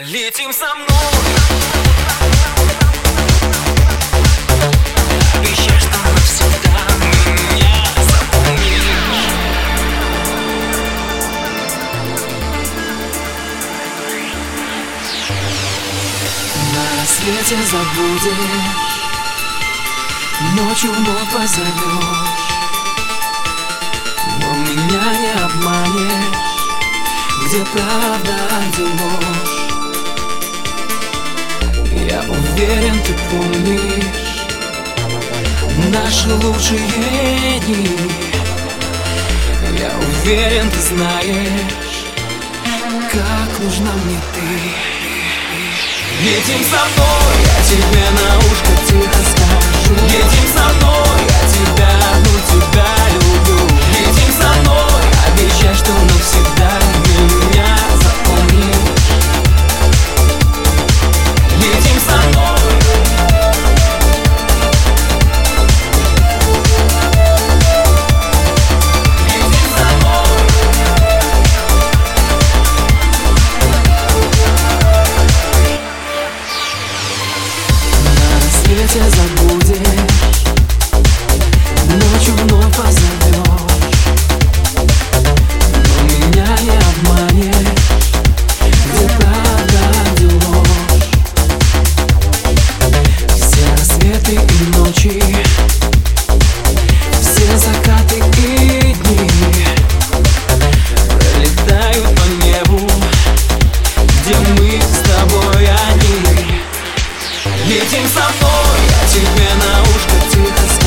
Летим со мной. Обещай, что навсегда меня запомнишь. На рассвете забудешь, ночью вновь позовешь, но меня не обманешь, где правда, а где ложь. Я уверен, ты помнишь наши лучшие дни. Я уверен, ты знаешь, как нужна мне ты. Летим со мной, я тебе на ушко тихо скажу. Летим со мной, я тебя одну, тебя люблю. Летим со мной, обещай, что навсегда меня запомнишь. Летим со мной. Летим со мной. На рассвете забудешь, ночью вновь позовешь, но меня не обманешь, где правда, где ложь. Все рассветы и ночи, все закаты и дни пролетают по небу, где мы с тобой одни. Летим со мной, я тебе на ушко тихо скажу.